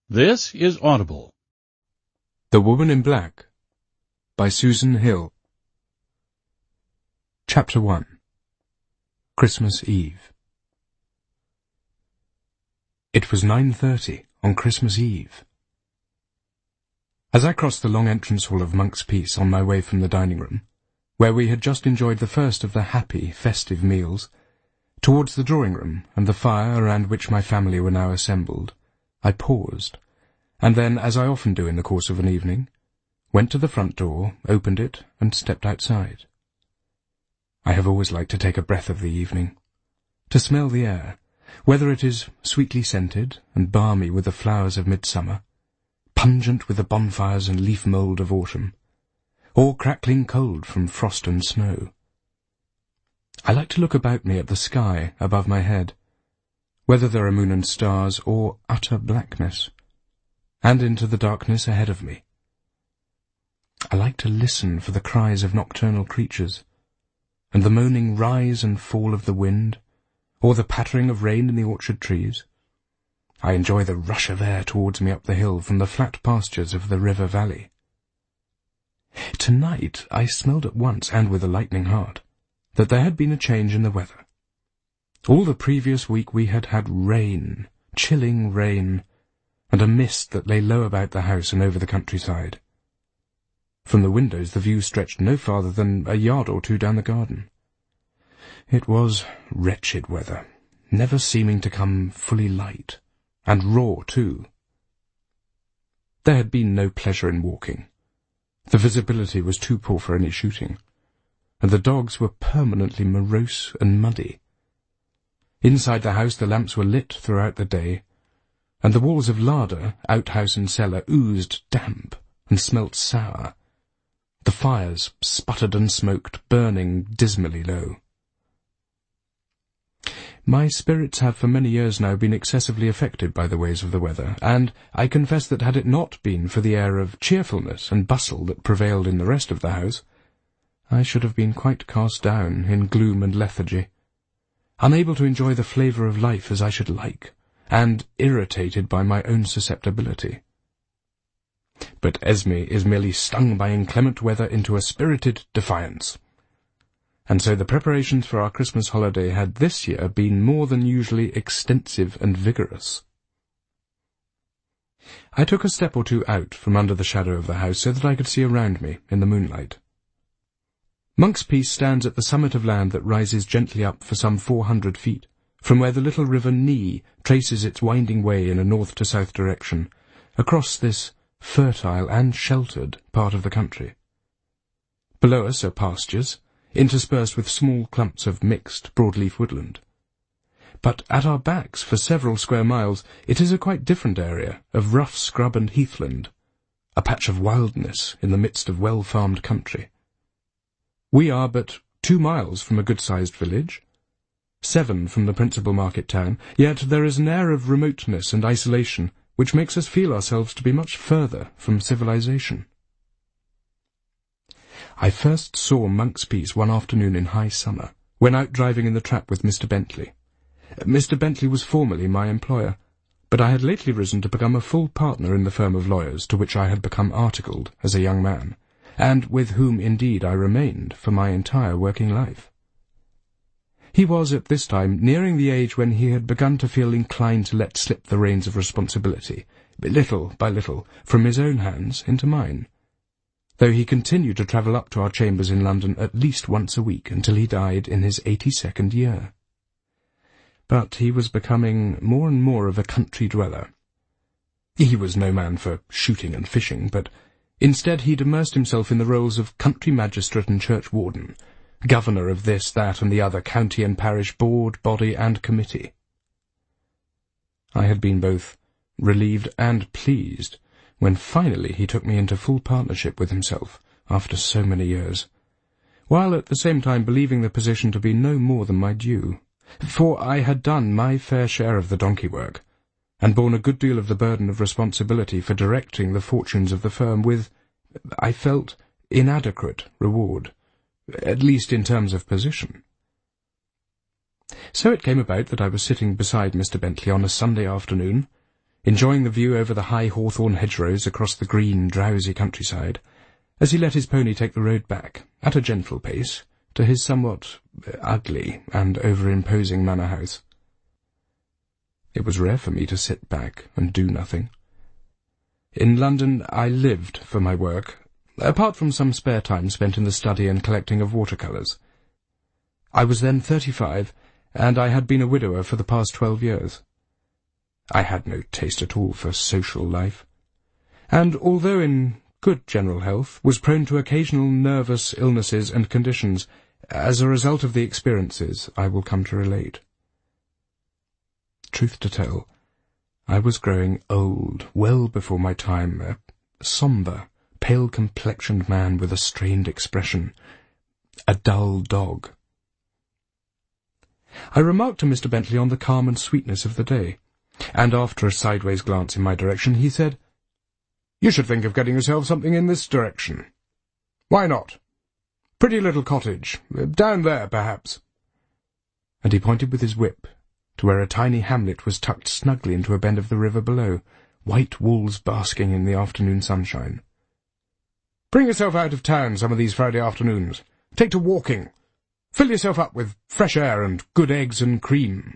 This is Audible. The Woman in Black by Susan Hill. Chapter 1. Christmas Eve. It was 9:30 on Christmas Eve. As I crossed the long entrance hall of Monk's Peace on my way from the dining room, where we had just enjoyed the first of the happy, festive meals, towards the drawing room and the fire around which my family were now assembled, I paused, and then, as I often do in the course of an evening, went to the front door, opened it, and stepped outside. I have always liked to take a breath of the evening, to smell the air, whether it is sweetly scented and balmy with the flowers of midsummer, pungent with the bonfires and leaf-mould of autumn, or crackling cold from frost and snow. I like to look about me at the sky above my head, whether there are moon and stars or utter blackness, and into the darkness ahead of me. I like to listen for the cries of nocturnal creatures, and the moaning rise and fall of the wind, or the pattering of rain in the orchard trees. I enjoy the rush of air towards me up the hill from the flat pastures of the river valley. Tonight I smelled at once, and with a lightning heart, that there had been a change in the weather. All the previous week we had had rain, chilling rain, and a mist that lay low about the house and over the countryside. From the windows the view stretched no farther than a yard or two down the garden. It was wretched weather, never seeming to come fully light, and raw too. There had been no pleasure in walking. The visibility was too poor for any shooting, and the dogs were permanently morose and muddy. Inside the house the lamps were lit throughout the day, and the walls of larder, outhouse and cellar oozed damp and smelt sour. The fires sputtered and smoked, burning dismally low. My spirits have for many years now been excessively affected by the ways of the weather, and I confess that had it not been for the air of cheerfulness and bustle that prevailed in the rest of the house, I should have been quite cast down in gloom and lethargy, unable to enjoy the flavour of life as I should like, and irritated by my own susceptibility. But Esme is merely stung by inclement weather into a spirited defiance, and so the preparations for our Christmas holiday had this year been more than usually extensive and vigorous. I took a step or two out from under the shadow of the house so that I could see around me in the moonlight. Monk's Peace stands at the summit of land that rises gently up for some 400 feet, from where the little river Nee traces its winding way in a north-to-south direction, across this fertile and sheltered part of the country. Below us are pastures, interspersed with small clumps of mixed broadleaf woodland. But at our backs, for several square miles, it is a quite different area of rough scrub and heathland, a patch of wildness in the midst of well-farmed country. We are but 2 miles from a good-sized village, 7 from the principal market town, yet there is an air of remoteness and isolation which makes us feel ourselves to be much further from civilization. I first saw Monk's Peace one afternoon in high summer, when out driving in the trap with Mr. Bentley. Mr. Bentley was formerly my employer, but I had lately risen to become a full partner in the firm of lawyers to which I had become articled as a young man, and with whom indeed I remained for my entire working life. He was at this time nearing the age when he had begun to feel inclined to let slip the reins of responsibility, little by little, from his own hands into mine, though he continued to travel up to our chambers in London at least once a week until he died in his 82nd year. But he was becoming more and more of a country dweller. He was no man for shooting and fishing, but instead he'd immersed himself in the roles of country magistrate and churchwarden, governor of this, that, and the other county and parish board, body, and committee. I had been both relieved and pleased when finally he took me into full partnership with himself after so many years, while at the same time believing the position to be no more than my due, for I had done my fair share of the donkey work, and borne a good deal of the burden of responsibility for directing the fortunes of the firm with, I felt, inadequate reward, at least in terms of position. So it came about that I was sitting beside Mr. Bentley on a Sunday afternoon, enjoying the view over the high hawthorn hedgerows across the green, drowsy countryside, as he let his pony take the road back, at a gentle pace, to his somewhat ugly and over-imposing manor house. It was rare for me to sit back and do nothing. In London I lived for my work, apart from some spare time spent in the study and collecting of watercolours. I was then 35, and I had been a widower for the past 12 years. I had no taste at all for social life, and although in good general health, was prone to occasional nervous illnesses and conditions as a result of the experiences I will come to relate. Truth to tell, I was growing old well before my time, a sombre, pale-complexioned man with a strained expression, a dull dog. I remarked to Mr. Bentley on the calm and sweetness of the day, and after a sideways glance in my direction, he said, "You should think of getting yourself something in this direction. Why not? Pretty little cottage, down there, perhaps." And he pointed with his whip to where a tiny hamlet was tucked snugly into a bend of the river below, white walls basking in the afternoon sunshine. "Bring yourself out of town some of these Friday afternoons. Take to walking. Fill yourself up with fresh air and good eggs and cream."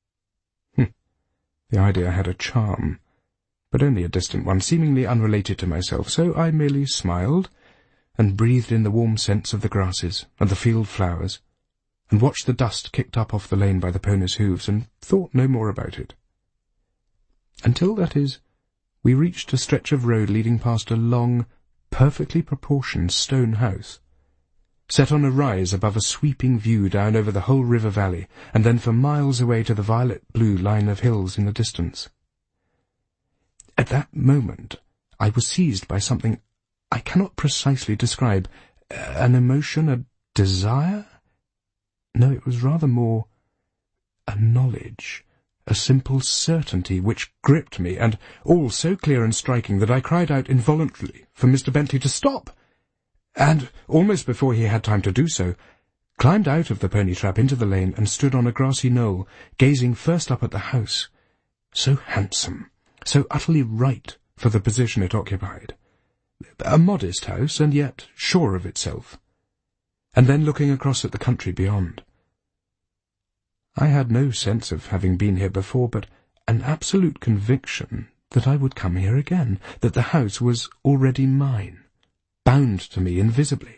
The idea had a charm, but only a distant one, seemingly unrelated to myself, so I merely smiled and breathed in the warm scents of the grasses and the field flowers, and watched the dust kicked up off the lane by the pony's hooves, and thought no more about it. Until, that is, we reached a stretch of road leading past a long, perfectly proportioned stone house, set on a rise above a sweeping view down over the whole river valley, and then for miles away to the violet-blue line of hills in the distance. At that moment I was seized by something I cannot precisely describe, an emotion, a desire? No, it was rather more a knowledge, a simple certainty which gripped me, and all so clear and striking that I cried out involuntarily for Mr. Bentley to stop, and, almost before he had time to do so, climbed out of the pony trap into the lane and stood on a grassy knoll, gazing first up at the house, so handsome, so utterly right for the position it occupied, a modest house, and yet sure of itself, and then looking across at the country beyond. I had no sense of having been here before, but an absolute conviction that I would come here again, that the house was already mine, bound to me invisibly.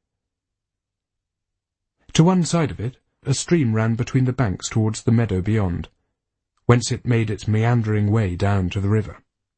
To one side of it, a stream ran between the banks towards the meadow beyond, whence it made its meandering way down to the river.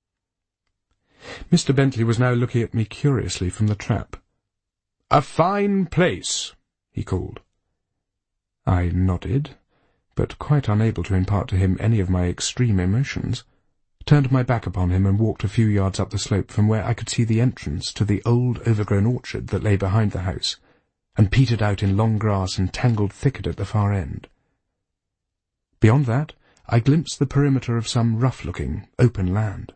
Mr. Bentley was now looking at me curiously from the trap. "A fine place," he called. I nodded, but quite unable to impart to him any of my extreme emotions, turned my back upon him and walked a few yards up the slope from where I could see the entrance to the old overgrown orchard that lay behind the house, and petered out in long grass and tangled thicket at the far end. Beyond that, I glimpsed the perimeter of some rough-looking, open land.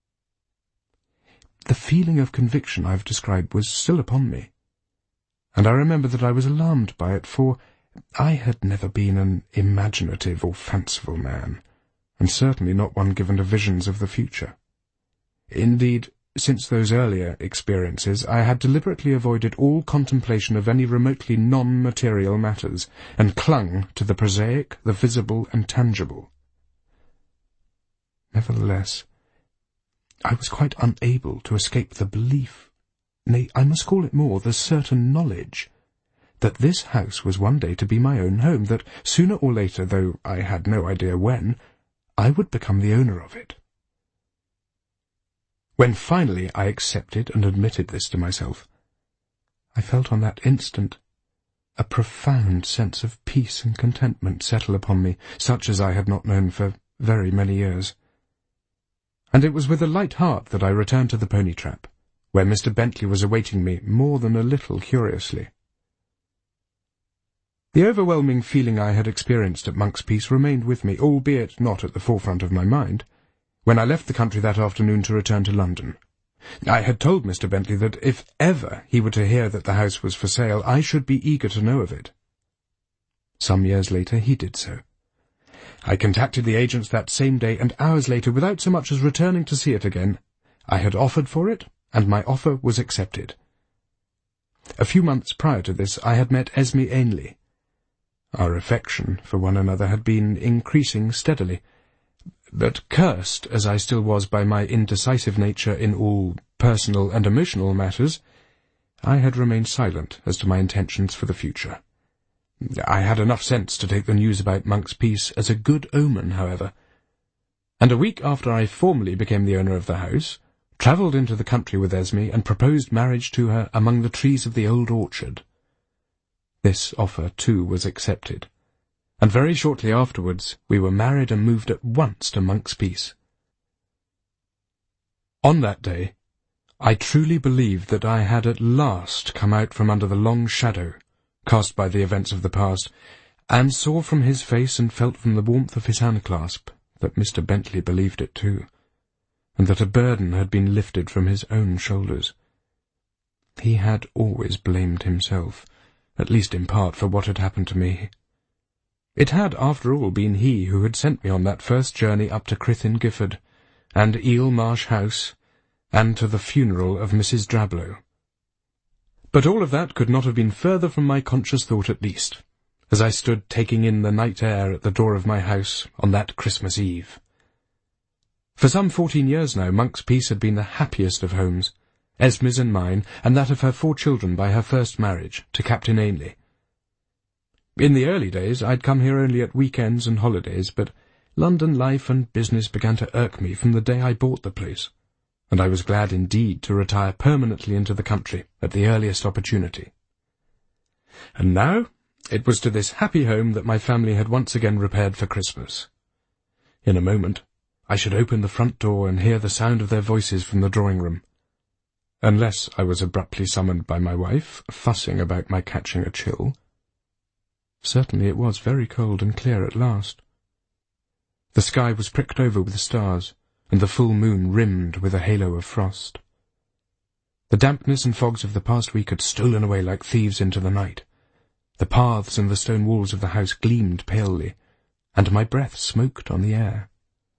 The feeling of conviction I have described was still upon me, and I remember that I was alarmed by it, for I had never been an imaginative or fanciful man, and certainly not one given to visions of the future. Indeed, since those earlier experiences, I had deliberately avoided all contemplation of any remotely non-material matters, and clung to the prosaic, the visible and tangible. Nevertheless, I was quite unable to escape the belief, nay, I must call it more, the certain knowledge, that this house was one day to be my own home, that sooner or later, though I had no idea when, I would become the owner of it. When finally I accepted and admitted this to myself, I felt on that instant a profound sense of peace and contentment settle upon me, such as I had not known for very many years. And it was with a light heart that I returned to the pony trap, where Mr. Bentley was awaiting me more than a little curiously. The overwhelming feeling I had experienced at Monk's Peace remained with me, albeit not at the forefront of my mind, when I left the country that afternoon to return to London. I had told Mr. Bentley that if ever he were to hear that the house was for sale, I should be eager to know of it. Some years later he did so, I contacted the agents that same day, and hours later, without so much as returning to see it again, I had offered for it, and my offer was accepted. A few months prior to this, I had met Esme Ainley. Our affection for one another had been increasing steadily, but cursed as I still was by my indecisive nature in all personal and emotional matters, I had remained silent as to my intentions for the future. I had enough sense to take the news about Monk's Peace as a good omen, however, and a week after I formally became the owner of the house, travelled into the country with Esme and proposed marriage to her among the trees of the old orchard. This offer, too, was accepted, and very shortly afterwards we were married and moved at once to Monk's Peace. On that day, I truly believed that I had at last come out from under the long shadow cast by the events of the past, and saw from his face and felt from the warmth of his hand-clasp that Mr. Bentley believed it too, and that a burden had been lifted from his own shoulders. He had always blamed himself, at least in part, for what had happened to me. It had, after all, been he who had sent me on that first journey up to Crythin Gifford, and Eel Marsh House, and to the funeral of Mrs. Drablow. But all of that could not have been further from my conscious thought, at least, as I stood taking in the night air at the door of my house on that Christmas Eve. For some 14 years now, Monk's Peace had been the happiest of homes, Esme's and mine, and that of her 4 children by her first marriage, to Captain Ainley. In the early days I'd come here only at weekends and holidays, but London life and business began to irk me from the day I bought the place, and I was glad indeed to retire permanently into the country at the earliest opportunity. And now it was to this happy home that my family had once again repaired for Christmas. In a moment I should open the front door and hear the sound of their voices from the drawing-room, unless I was abruptly summoned by my wife, fussing about my catching a chill. Certainly it was very cold and clear at last. The sky was pricked over with stars, and the full moon rimmed with a halo of frost. The dampness and fogs of the past week had stolen away like thieves into the night. The paths and the stone walls of the house gleamed palely, and my breath smoked on the air.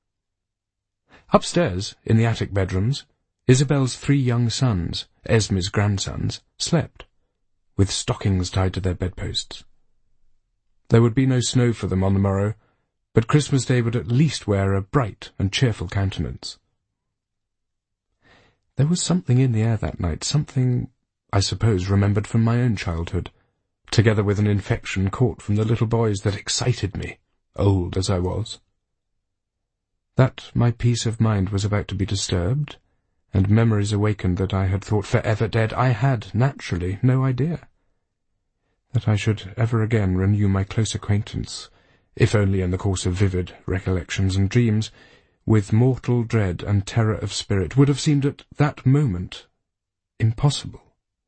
Upstairs, in the attic bedrooms, Isabel's 3 young sons, Esme's grandsons, slept, with stockings tied to their bedposts. There would be no snow for them on the morrow, but Christmas Day would at least wear a bright and cheerful countenance. There was something in the air that night, something, I suppose, remembered from my own childhood, together with an infection caught from the little boys that excited me, old as I was. That my peace of mind was about to be disturbed, and memories awakened that I had thought forever dead, I had, naturally, no idea. That I should ever again renew my close acquaintance, if only in the course of vivid recollections and dreams, with mortal dread and terror of spirit, would have seemed at that moment impossible.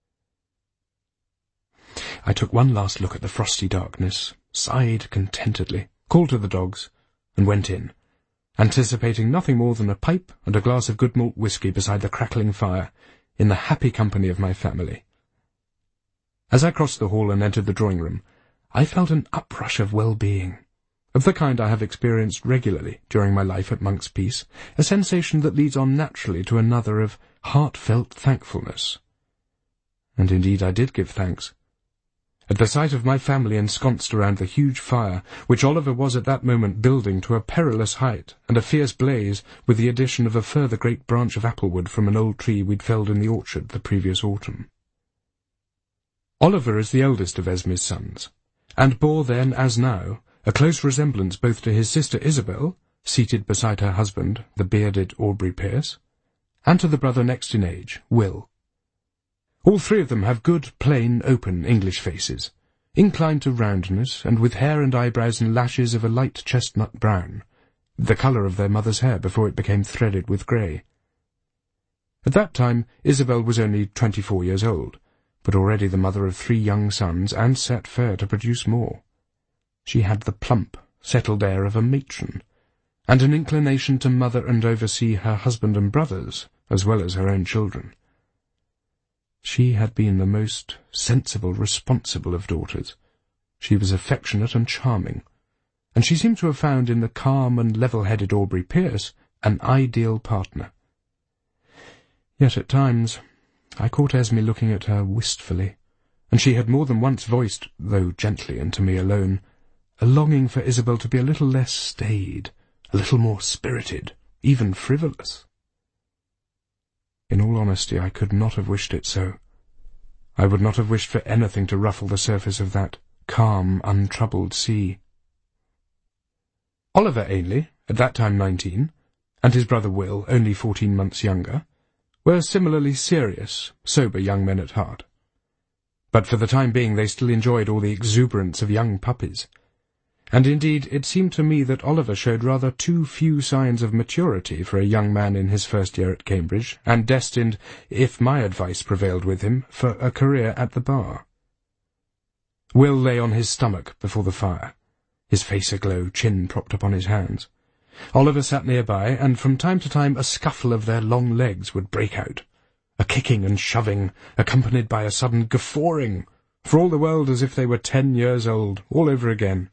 I took one last look at the frosty darkness, sighed contentedly, called to the dogs, and went in, anticipating nothing more than a pipe and a glass of good malt whisky beside the crackling fire, in the happy company of my family. As I crossed the hall and entered the drawing-room, I felt an uprush of well-being, of the kind I have experienced regularly during my life at Monk's Peace, a sensation that leads on naturally to another of heartfelt thankfulness. And indeed I did give thanks. At the sight of my family ensconced around the huge fire, which Oliver was at that moment building to a perilous height and a fierce blaze, with the addition of a further great branch of applewood from an old tree we'd felled in the orchard the previous autumn. Oliver is the eldest of Esme's sons, and bore then, as now, a close resemblance both to his sister Isabel, seated beside her husband, the bearded Aubrey Pierce, and to the brother next in age, Will. All 3 of them have good, plain, open English faces, inclined to roundness, and with hair and eyebrows and lashes of a light chestnut brown, the colour of their mother's hair before it became threaded with grey. At that time Isabel was only 24 years old, but already the mother of 3 young sons, and set fair to produce more. She had the plump, settled air of a matron, and an inclination to mother and oversee her husband and brothers, as well as her own children. She had been the most sensible, responsible of daughters. She was affectionate and charming, and she seemed to have found in the calm and level-headed Aubrey Pierce an ideal partner. Yet at times I caught Esme looking at her wistfully, and she had more than once voiced, though gently and to me alone, a longing for Isabel to be a little less staid, a little more spirited, even frivolous. In all honesty, I could not have wished it so. I would not have wished for anything to ruffle the surface of that calm, untroubled sea. Oliver Ainley, at that time 19, and his brother Will, only 14 months younger, were similarly serious, sober young men at heart. But for the time being they still enjoyed all the exuberance of young puppies, and indeed it seemed to me that Oliver showed rather too few signs of maturity for a young man in his first year at Cambridge, and destined, if my advice prevailed with him, for a career at the bar. Will lay on his stomach before the fire, his face aglow, chin propped upon his hands. Oliver sat nearby, and from time to time a scuffle of their long legs would break out, a kicking and shoving, accompanied by a sudden guffawing, for all the world as if they were 10 years old, all over again.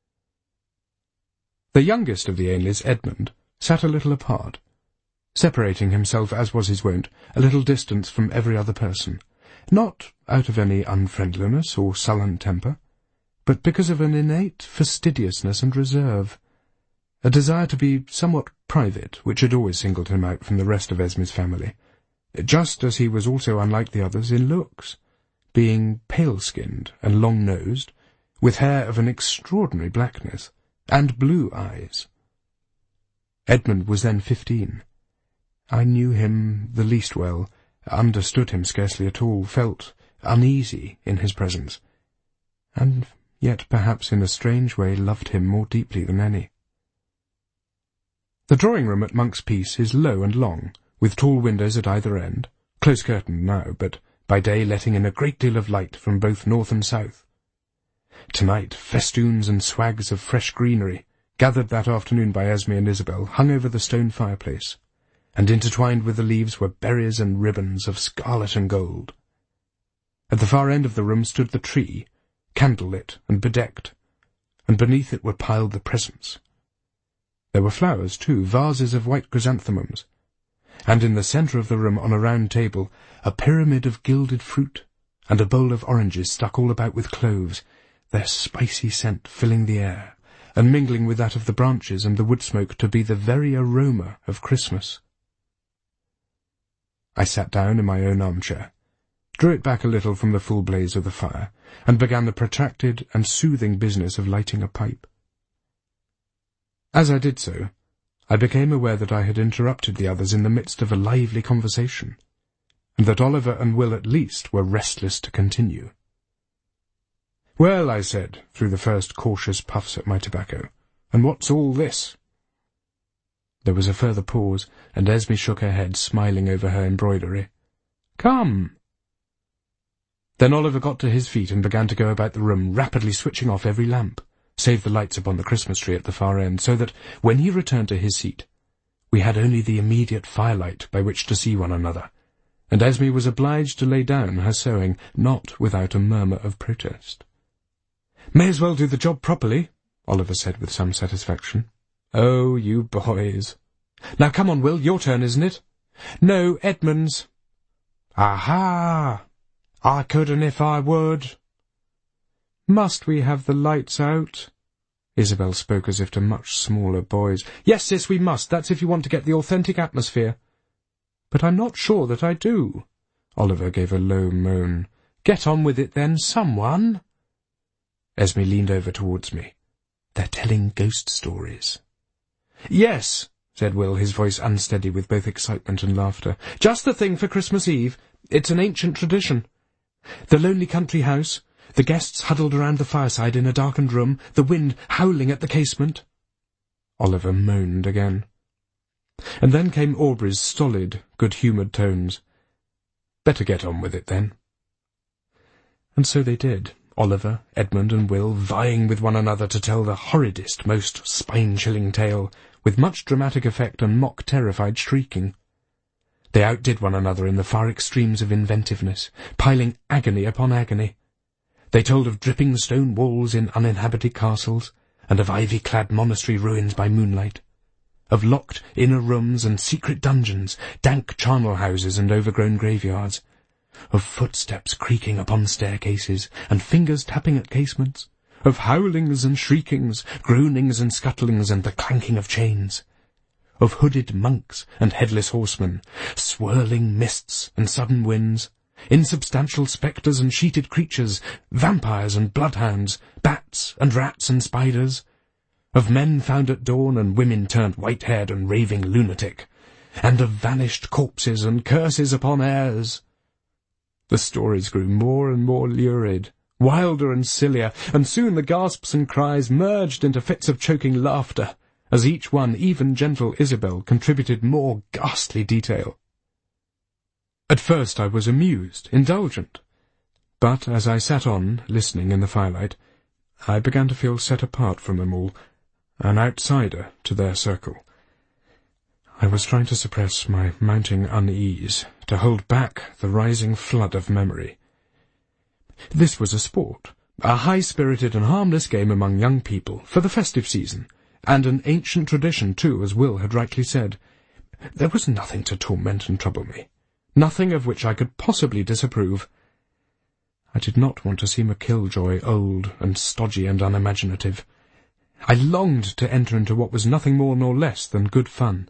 The youngest of the Ainleys, Edmund, sat a little apart, separating himself, as was his wont, a little distance from every other person, not out of any unfriendliness or sullen temper, but because of an innate fastidiousness and reserve, a desire to be somewhat private, which had always singled him out from the rest of Esme's family, just as he was also unlike the others in looks, being pale-skinned and long-nosed, with hair of an extraordinary blackness, and blue eyes. Edmund was then 15. I knew him the least well, understood him scarcely at all, felt uneasy in his presence, and yet perhaps in a strange way loved him more deeply than any. The drawing-room at Monk's Piece is low and long, with tall windows at either end, close-curtained now, but by day letting in a great deal of light from both north and south. Tonight, festoons and swags of fresh greenery, gathered that afternoon by Esme and Isabel, hung over the stone fireplace, and intertwined with the leaves were berries and ribbons of scarlet and gold. At the far end of the room stood the tree, candle-lit and bedecked, and beneath it were piled the presents. There were flowers, too, vases of white chrysanthemums, and in the centre of the room, on a round table, a pyramid of gilded fruit, and a bowl of oranges stuck all about with cloves, their spicy scent filling the air, and mingling with that of the branches and the wood smoke to be the very aroma of Christmas. I sat down in my own armchair, drew it back a little from the full blaze of the fire, and began the protracted and soothing business of lighting a pipe. As I did so, I became aware that I had interrupted the others in the midst of a lively conversation, and that Oliver and Will at least were restless to continue. "Well," I said, through the first cautious puffs at my tobacco, "and what's all this?" There was a further pause, and Esme shook her head, smiling over her embroidery. "Come." Then Oliver got to his feet and began to go about the room, rapidly switching off every lamp, save the lights upon the Christmas tree at the far end, so that, when he returned to his seat, we had only the immediate firelight by which to see one another, and Esme was obliged to lay down her sewing, not without a murmur of protest. "May as well do the job properly," Oliver said with some satisfaction. "Oh, you boys. Now come on, Will, your turn, isn't it?" "No, Edmund's." "Aha! I couldn't if I would." "Must we have the lights out?" Isabel spoke as if to much smaller boys. "Yes, sis, we must. That's if you want to get the authentic atmosphere." "But I'm not sure that I do." Oliver gave a low moan. "Get on with it, then, someone." Esme leaned over towards me. "They're telling ghost stories." "Yes," said Will, his voice unsteady with both excitement and laughter. "Just the thing for Christmas Eve. It's an ancient tradition. The lonely country house, the guests huddled around the fireside in a darkened room, the wind howling at the casement." Oliver moaned again. And then came Aubrey's stolid, good-humoured tones. "Better get on with it, then." And so they did, Oliver, Edmund, and Will vying with one another to tell the horridest, most spine-chilling tale, with much dramatic effect and mock-terrified shrieking. They outdid one another in the far extremes of inventiveness, piling agony upon agony. They told of dripping stone walls in uninhabited castles, and of ivy-clad monastery ruins by moonlight, of locked inner rooms and secret dungeons, dank charnel houses and overgrown graveyards, of footsteps creaking upon staircases and fingers tapping at casements, of howlings and shriekings, groanings and scuttlings and the clanking of chains, of hooded monks and headless horsemen, swirling mists and sudden winds, insubstantial spectres and sheeted creatures, vampires and bloodhounds, bats and rats and spiders, of men found at dawn and women turned white-haired and raving lunatic, and of vanished corpses and curses upon heirs. The stories grew more and more lurid, wilder and sillier, and soon the gasps and cries merged into fits of choking laughter, as each one, even gentle Isabel, contributed more ghastly detail. At first I was amused, indulgent, but as I sat on, listening in the firelight, I began to feel set apart from them all, an outsider to their circle. I was trying to suppress my mounting unease, to hold back the rising flood of memory. This was a sport, a high-spirited and harmless game among young people for the festive season, and an ancient tradition, too, as Will had rightly said. There was nothing to torment and trouble me, nothing of which I could possibly disapprove. I did not want to seem a killjoy, old and stodgy and unimaginative. I longed to enter into what was nothing more nor less than good fun.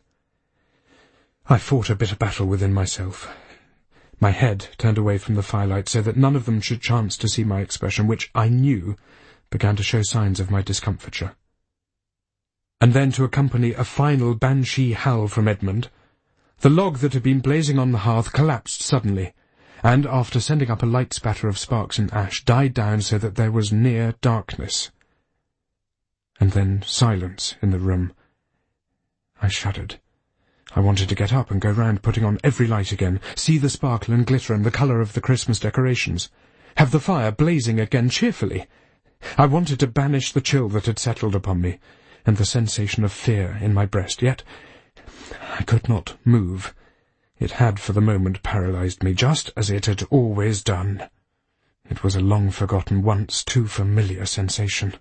I fought a bitter battle within myself. My head turned away from the firelight so that none of them should chance to see my expression, which, I knew, began to show signs of my discomfiture. And then, to accompany a final banshee howl from Edmund, the log that had been blazing on the hearth collapsed suddenly, and, after sending up a light spatter of sparks and ash, died down so that there was near darkness. And then silence in the room. I shuddered. I wanted to get up and go round putting on every light again, see the sparkle and glitter and the colour of the Christmas decorations, have the fire blazing again cheerfully. I wanted to banish the chill that had settled upon me, and the sensation of fear in my breast, yet I could not move. It had for the moment paralysed me, just as it had always done. It was a long-forgotten, once too familiar sensation.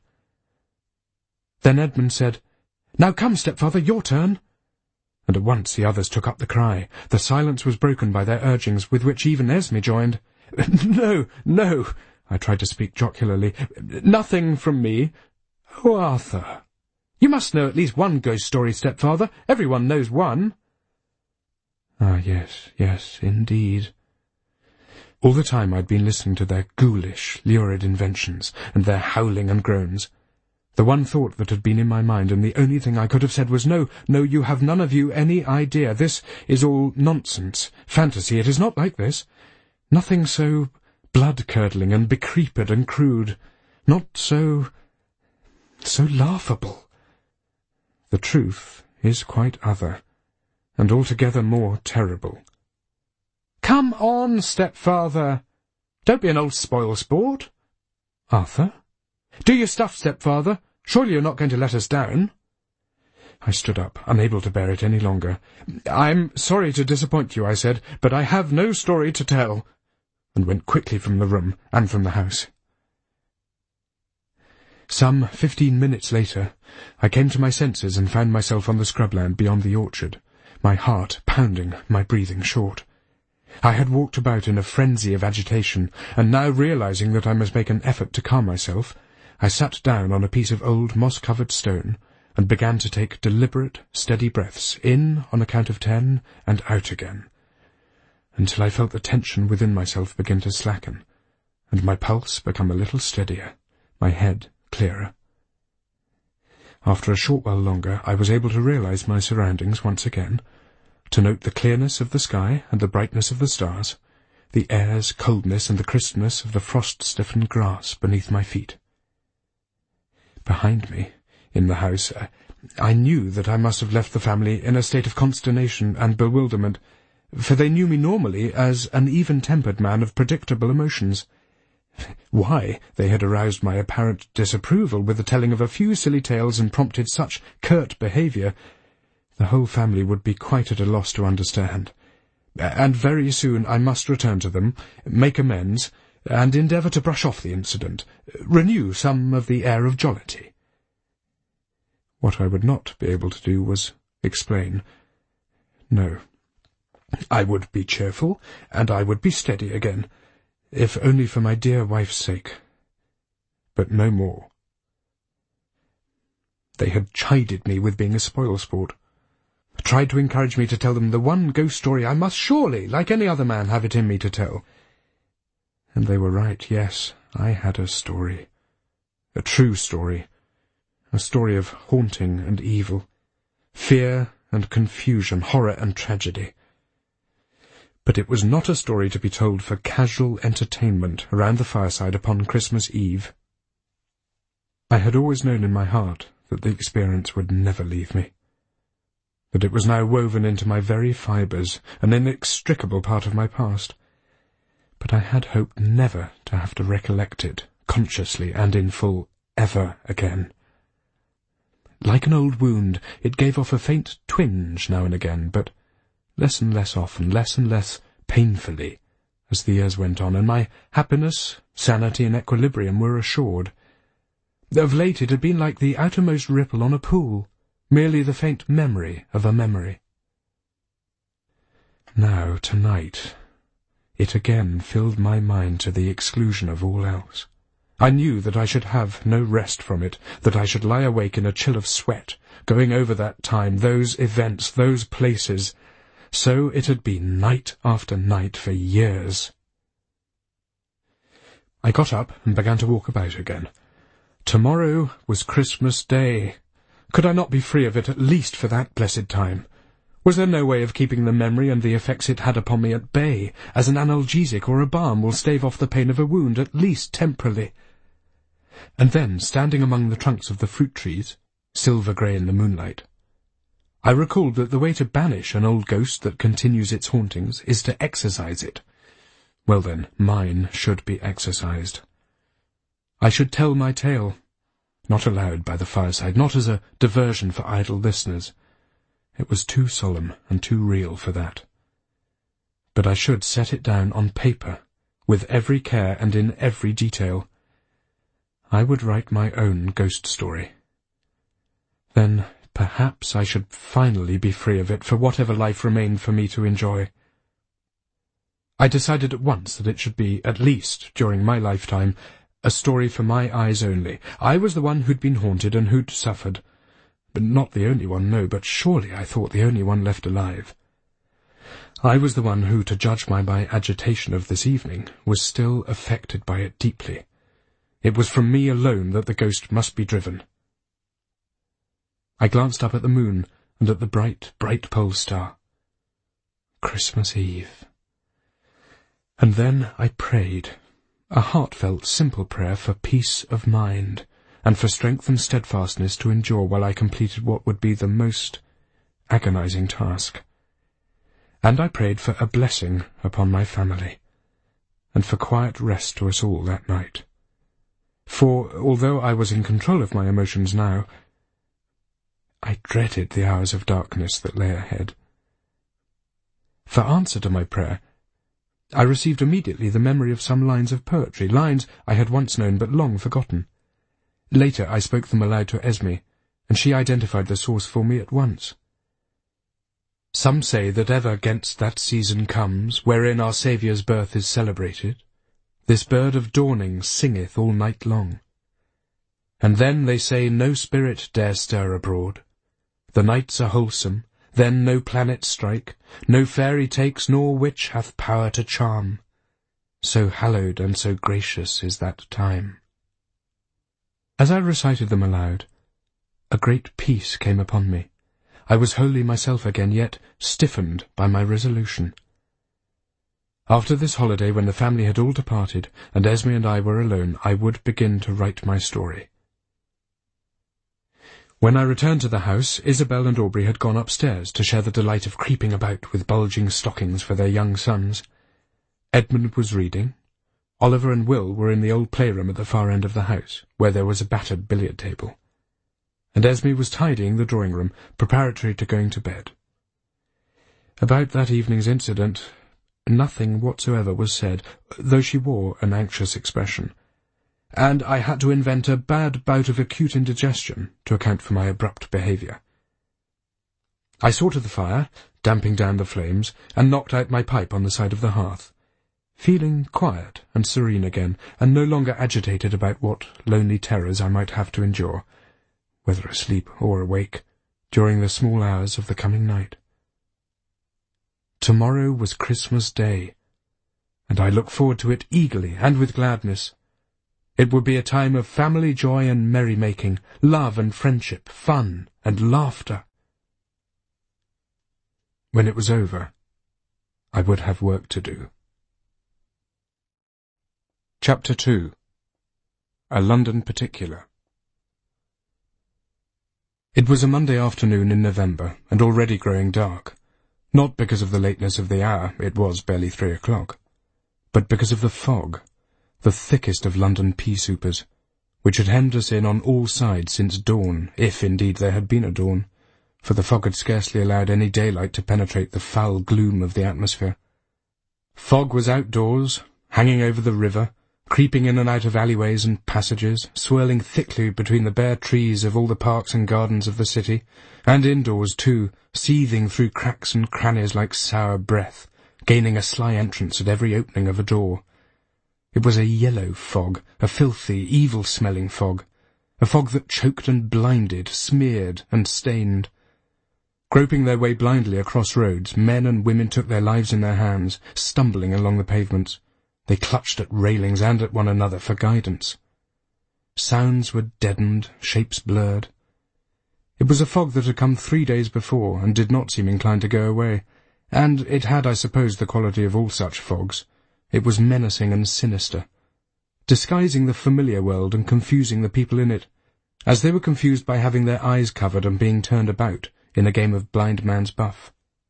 Then Edmund said, "Now come, stepfather, your turn." And at once the others took up the cry. The silence was broken by their urgings, with which even Esme joined. "No, no," I tried to speak jocularly. "Nothing from me." "Oh, Arthur, you must know at least one ghost story, stepfather. Everyone knows one." Ah, yes, indeed. All the time I'd been listening to their ghoulish, lurid inventions, and their howling and groans. The one thought that had been in my mind, and the only thing I could have said was, No, you have none of you any idea. This is all nonsense, fantasy. It is not like this. Nothing so blood-curdling and becreeped and crude. Not so laughable. The truth is quite other, and altogether more terrible. "Come on, stepfather. Don't be an old spoil-sport." "Arthur? Do your stuff, stepfather. Surely you're not going to let us down." I stood up, unable to bear it any longer. "I'm sorry to disappoint you," I said, "but I have no story to tell," and went quickly from the room and from the house. Some 15 minutes later, I came to my senses and found myself on the scrubland beyond the orchard, my heart pounding, my breathing short. I had walked about in a frenzy of agitation, and now realizing that I must make an effort to calm myself, I sat down on a piece of old moss-covered stone and began to take deliberate, steady breaths, in on a count of 10 and out again, until I felt the tension within myself begin to slacken, and my pulse become a little steadier, my head clearer. After a short while longer, I was able to realize my surroundings once again, to note the clearness of the sky and the brightness of the stars, the air's coldness and the crispness of the frost-stiffened grass beneath my feet. Behind me, in the house, I knew that I must have left the family in a state of consternation and bewilderment, for they knew me normally as an even-tempered man of predictable emotions. Why they had aroused my apparent disapproval with the telling of a few silly tales and prompted such curt behaviour, the whole family would be quite at a loss to understand. And very soon I must return to them, make amends, and endeavour to brush off the incident, renew some of the air of jollity. What I would not be able to do was explain. No. I would be cheerful, and I would be steady again, if only for my dear wife's sake. But no more. They had chided me with being a spoil-sport, tried to encourage me to tell them the one ghost story I must surely, like any other man, have it in me to tell. And they were right, yes, I had a story. A true story. A story of haunting and evil, fear and confusion, horror and tragedy. But it was not a story to be told for casual entertainment around the fireside upon Christmas Eve. I had always known in my heart that the experience would never leave me, that it was now woven into my very fibres, an inextricable part of my past. But I had hoped never to have to recollect it, consciously and in full, ever again. Like an old wound, it gave off a faint twinge now and again, but less and less often, less and less painfully, as the years went on, and my happiness, sanity, and equilibrium were assured. Of late it had been like the outermost ripple on a pool, merely the faint memory of a memory. Now, tonight, it again filled my mind to the exclusion of all else. I knew that I should have no rest from it, that I should lie awake in a chill of sweat, going over that time, those events, those places. So it had been night after night for years. I got up and began to walk about again. Tomorrow was Christmas Day. Could I not be free of it at least for that blessed time? Was there no way of keeping the memory and the effects it had upon me at bay, as an analgesic or a balm will stave off the pain of a wound, at least temporarily? And then, standing among the trunks of the fruit trees, silver-grey in the moonlight, I recalled that the way to banish an old ghost that continues its hauntings is to exorcise it. Well then, mine should be exorcised. I should tell my tale, not aloud by the fireside, not as a diversion for idle listeners. It was too solemn and too real for that. But I should set it down on paper, with every care and in every detail. I would write my own ghost story. Then perhaps I should finally be free of it for whatever life remained for me to enjoy. I decided at once that it should be, at least during my lifetime, a story for my eyes only. I was the one who'd been haunted and who'd suffered. But not the only one, no, but surely I thought the only one left alive. I was the one who, to judge by my agitation of this evening, was still affected by it deeply. It was from me alone that the ghost must be driven. I glanced up at the moon and at the bright, bright pole star. Christmas Eve. And then I prayed, a heartfelt, simple prayer for peace of mind, and for strength and steadfastness to endure while I completed what would be the most agonizing task. And I prayed for a blessing upon my family, and for quiet rest to us all that night. For, although I was in control of my emotions now, I dreaded the hours of darkness that lay ahead. For answer to my prayer, I received immediately the memory of some lines of poetry, lines I had once known but long forgotten. Later I spoke them aloud to Esme, and she identified the source for me at once. Some say that ever 'gainst that season comes, wherein our Saviour's birth is celebrated, this bird of dawning singeth all night long. And then, they say, no spirit dare stir abroad. The nights are wholesome, then no planet strike, no fairy takes, nor witch hath power to charm. So hallowed and so gracious is that time. As I recited them aloud, a great peace came upon me. I was wholly myself again, yet stiffened by my resolution. After this holiday, when the family had all departed, and Esme and I were alone, I would begin to write my story. When I returned to the house, Isabel and Aubrey had gone upstairs to share the delight of creeping about with bulging stockings for their young sons. Edmund was reading. Oliver and Will were in the old playroom at the far end of the house, where there was a battered billiard table. And Esme was tidying the drawing-room, preparatory to going to bed. About that evening's incident, nothing whatsoever was said, though she wore an anxious expression. and I had to invent a bad bout of acute indigestion to account for my abrupt behaviour. I saw to the fire, damping down the flames, and knocked out my pipe on the side of the hearth, feeling quiet and serene again, and no longer agitated about what lonely terrors I might have to endure, whether asleep or awake, during the small hours of the coming night. Tomorrow was Christmas Day, and I looked forward to it eagerly and with gladness. It would be a time of family joy and merrymaking, love and friendship, fun and laughter. When it was over, I would have work to do. Chapter 2. A London Particular. It was a Monday afternoon in November, and already growing dark, not because of the lateness of the hour, it was barely 3 o'clock, but because of the fog, the thickest of London pea-soupers, which had hemmed us in on all sides since dawn, if indeed there had been a dawn, for the fog had scarcely allowed any daylight to penetrate the foul gloom of the atmosphere. Fog was outdoors, hanging over the river, creeping in and out of alleyways and passages, swirling thickly between the bare trees of all the parks and gardens of the city, and indoors too, seething through cracks and crannies like sour breath, gaining a sly entrance at every opening of a door. It was a yellow fog, a filthy, evil-smelling fog, a fog that choked and blinded, smeared and stained. Groping their way blindly across roads, men and women took their lives in their hands, stumbling along the pavements. They clutched at railings and at one another for guidance. Sounds were deadened, shapes blurred. It was a fog that had come 3 days before, and did not seem inclined to go away, and it had, I suppose, the quality of all such fogs. It was menacing and sinister, disguising the familiar world and confusing the people in it, as they were confused by having their eyes covered and being turned about in a game of blind man's buff.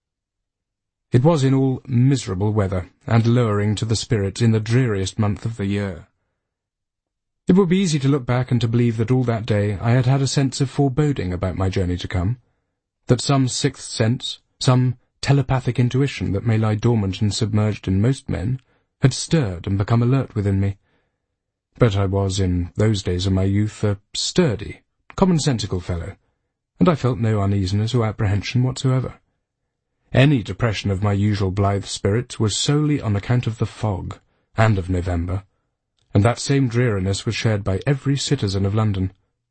It was in all miserable weather, and lowering to the spirits in the dreariest month of the year. It would be easy to look back and to believe that all that day I had had a sense of foreboding about my journey to come, that some sixth sense, some telepathic intuition that may lie dormant and submerged in most men, had stirred and become alert within me. But I was, in those days of my youth, a sturdy, commonsensical fellow, and I felt no uneasiness or apprehension whatsoever. Any depression of my usual blithe spirits was solely on account of the fog, and of November, and that same dreariness was shared by every citizen of London.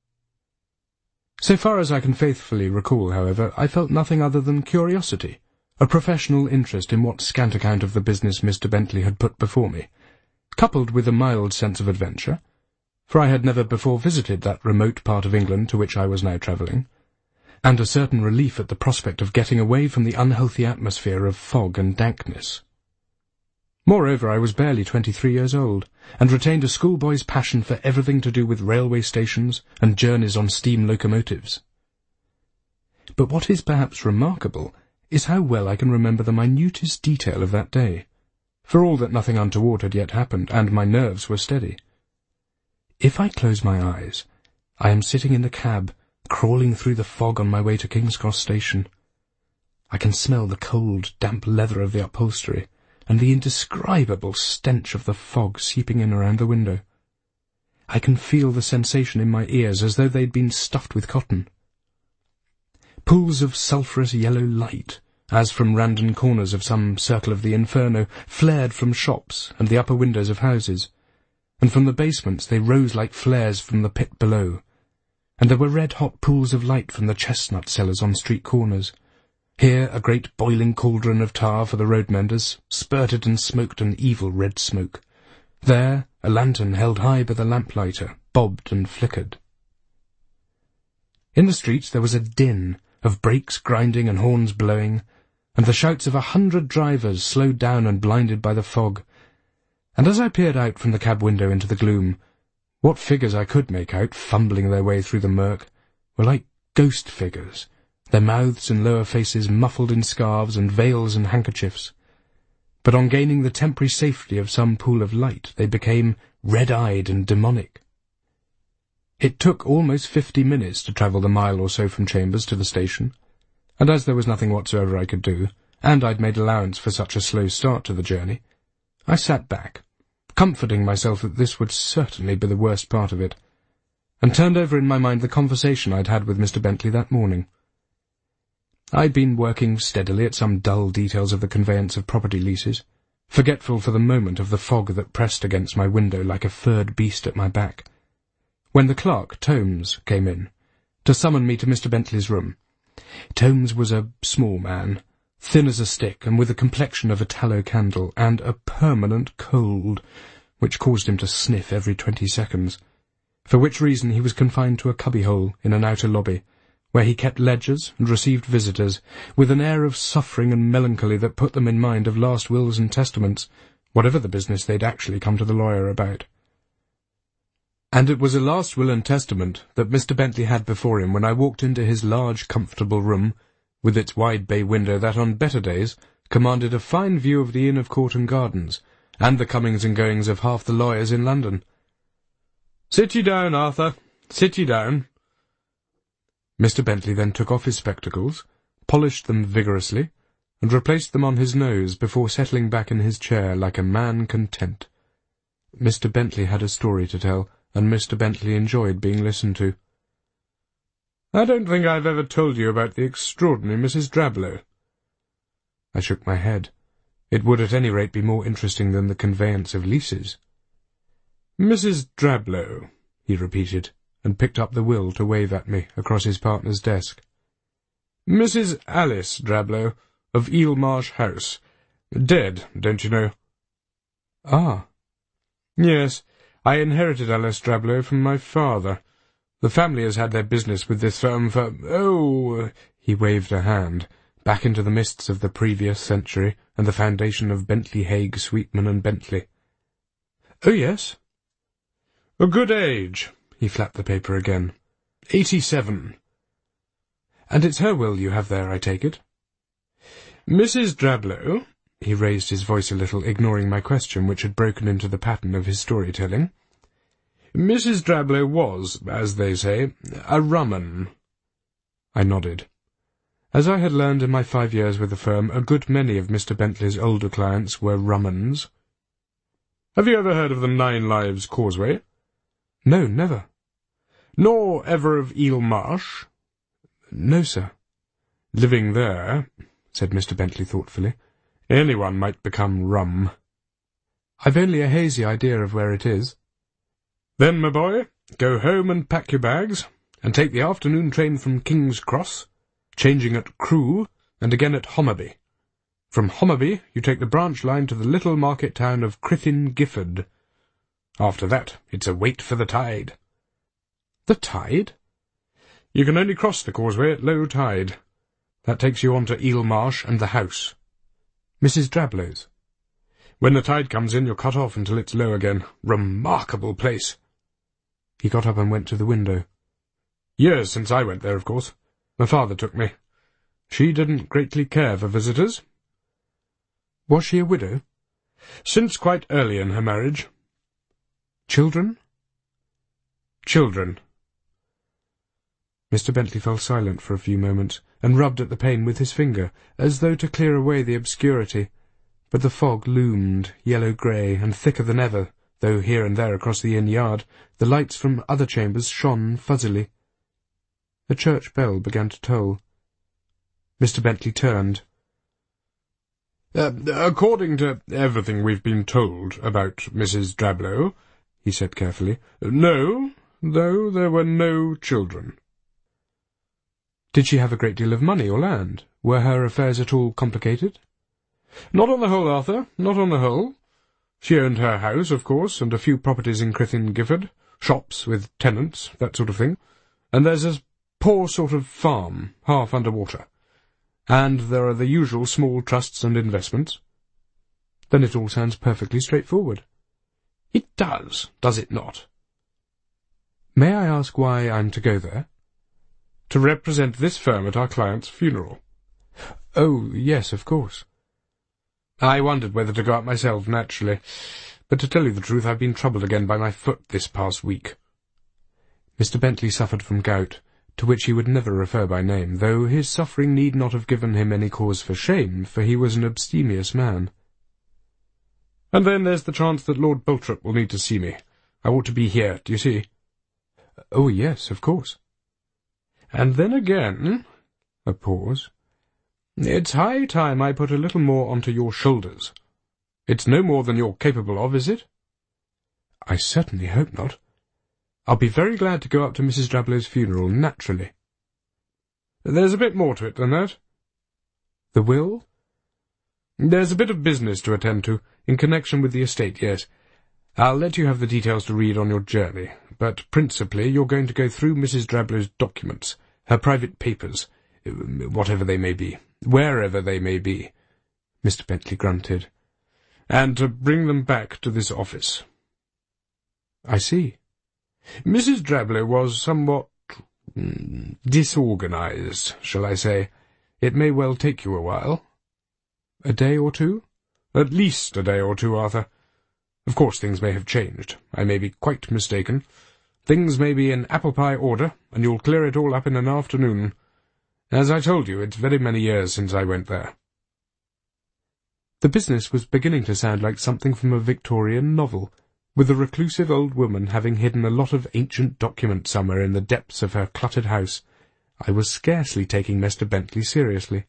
So far as I can faithfully recall, however, I felt nothing other than curiosity, a professional interest in what scant account of the business Mr. Bentley had put before me, coupled with a mild sense of adventure, for I had never before visited that remote part of England to which I was now travelling, and a certain relief at the prospect of getting away from the unhealthy atmosphere of fog and dankness. Moreover, I was barely 23 years old, and retained a schoolboy's passion for everything to do with railway stations and journeys on steam locomotives. But what is perhaps remarkable is how well I can remember the minutest detail of that day, for all that nothing untoward had yet happened, and my nerves were steady. If I close my eyes, I am sitting in the cab, crawling through the fog on my way to King's Cross Station. I can smell the cold, damp leather of the upholstery, and the indescribable stench of the fog seeping in around the window. I can feel the sensation in my ears as though they'd been stuffed with cotton. Pools of sulphurous yellow light, as from random corners of some circle of the inferno, flared from shops and the upper windows of houses, and from the basements they rose like flares from the pit below, and there were red-hot pools of light from the chestnut sellers on street corners. Here a great boiling cauldron of tar for the road-menders spurted and smoked an evil red smoke. There a lantern held high by the lamplighter bobbed and flickered. In the streets there was a din of brakes grinding and horns blowing, and the shouts of 100 drivers slowed down and blinded by the fog. And as I peered out from the cab window into the gloom, what figures I could make out, fumbling their way through the murk, were like ghost figures, their mouths and lower faces muffled in scarves and veils and handkerchiefs. But on gaining the temporary safety of some pool of light, they became red-eyed and demonic. It took almost 50 minutes to travel the mile or so from Chambers to the station, and as there was nothing whatsoever I could do, and I'd made allowance for such a slow start to the journey, I sat back, comforting myself that this would certainly be the worst part of it, and turned over in my mind the conversation I'd had with Mr. Bentley that morning. I'd been working steadily at some dull details of the conveyance of property leases, forgetful for the moment of the fog that pressed against my window like a furred beast at my back, when the clerk, Tomes, came in, to summon me to Mr. Bentley's room. Tomes was a small man, thin as a stick, and with the complexion of a tallow candle, and a permanent cold, which caused him to sniff every 20 seconds, for which reason he was confined to a cubbyhole in an outer lobby, where he kept ledgers and received visitors, with an air of suffering and melancholy that put them in mind of last wills and testaments, whatever the business they'd actually come to the lawyer about. And it was a last will and testament that Mr. Bentley had before him when I walked into his large, comfortable room, with its wide bay window that on better days commanded a fine view of the Inn of Court and Gardens, and the comings and goings of half the lawyers in London. "Sit ye down, Arthur, sit ye down." Mr. Bentley then took off his spectacles, polished them vigorously, and replaced them on his nose before settling back in his chair like a man content. Mr. Bentley had a story to tell, and Mr. Bentley enjoyed being listened to. "I don't think I've ever told you about the extraordinary Mrs. Drablow." I shook my head. It would at any rate be more interesting than the conveyance of leases. "Mrs. Drablow," he repeated, and picked up the will to wave at me across his partner's desk. "Mrs. Alice Drablow, of Eelmarsh House. Dead, don't you know?" "Ah." "Yes, I inherited Alice Drablow from my father. The family has had their business with this firm for, he waved a hand, back into the mists of the previous century and the foundation of Bentley, Haig, Sweetman and Bentley. "Oh, yes." "A good age." He flapped the paper again. 87. "And it's her will you have there, I take it?" "Mrs. Drablow," he raised his voice a little, ignoring my question, which had broken into the pattern of his storytelling. "Mrs. Drablow was, as they say, a rum 'un." I nodded. As I had learned in my 5 years with the firm, a good many of Mr. Bentley's older clients were rum 'uns. "Have you ever heard of the 9 Lives Causeway?" "No, never." "Nor ever of Eelmarsh?" "No, sir." "Living there," said Mr. Bentley thoughtfully, "anyone might become rum." "I've only a hazy idea of where it is." "Then, my boy, go home and pack your bags, and take the afternoon train from King's Cross, changing at Crewe, and again at Homerby. From Homerby you take the branch line to the little market town of Crithin Gifford. After that, it's a wait for the tide." "The tide?" "You can only cross the causeway at low tide. That takes you on to Eelmarsh and the house." "Mrs. Drablow's?" "When the tide comes in, you're cut off until it's low again. Remarkable place." He got up and went to the window. "Years since I went there, of course. My father took me. She didn't greatly care for visitors." "Was she a widow?" "Since quite early in her marriage." "Children?" "Children." Mr. Bentley fell silent for a few moments, and rubbed at the pane with his finger, as though to clear away the obscurity, but the fog loomed, yellow-grey, and thicker than ever, though here and there across the inn yard the lights from other chambers shone fuzzily. The church bell began to toll. Mr. Bentley turned. "According to everything we've been told about Mrs. Drablow," he said carefully, "no, though there were no children." "Did she have a great deal of money or land? Were her affairs at all complicated?" "Not on the whole, Arthur, not on the whole. She owned her house, of course, and a few properties in Crithin Gifford, shops with tenants, that sort of thing, and there's a poor sort of farm, half under water. And there are the usual small trusts and investments." "Then it all sounds perfectly straightforward." "It does it not?" "May I ask why I'm to go there?" "To represent this firm at our client's funeral." "Oh, yes, of course." "I wondered whether to go up myself, naturally. But to tell you the truth, I've been troubled again by my foot this past week." Mr. Bentley suffered from gout, to which he would never refer by name, though his suffering need not have given him any cause for shame, for he was an abstemious man. And then there's the chance that Lord Boltrop will need to see me. I ought to be here, do you see? Oh, yes, of course. And then again, a pause, it's high time I put a little more onto your shoulders. It's no more than you're capable of, is it? I certainly hope not. I'll be very glad to go up to Mrs. Drablow's funeral, naturally. There's a bit more to it than that. The will? There's a bit of business to attend to, in connection with the estate, yes. I'll let you have the details to read on your journey, but principally you're going to go through Mrs. Drablow's documents, her private papers, whatever they may be, wherever they may be, Mr. Bentley grunted, and to bring them back to this office. I see. Mrs. Drablow was somewhat disorganized, shall I say. It may well take you a while. A day or two? At least a day or two, Arthur. Of course things may have changed. I may be quite mistaken. Things may be in apple-pie order, and you'll clear it all up in an afternoon. As I told you, it's very many years since I went there. The business was beginning to sound like something from a Victorian novel, with a reclusive old woman having hidden a lot of ancient documents somewhere in the depths of her cluttered house. I was scarcely taking Mr. Bentley seriously.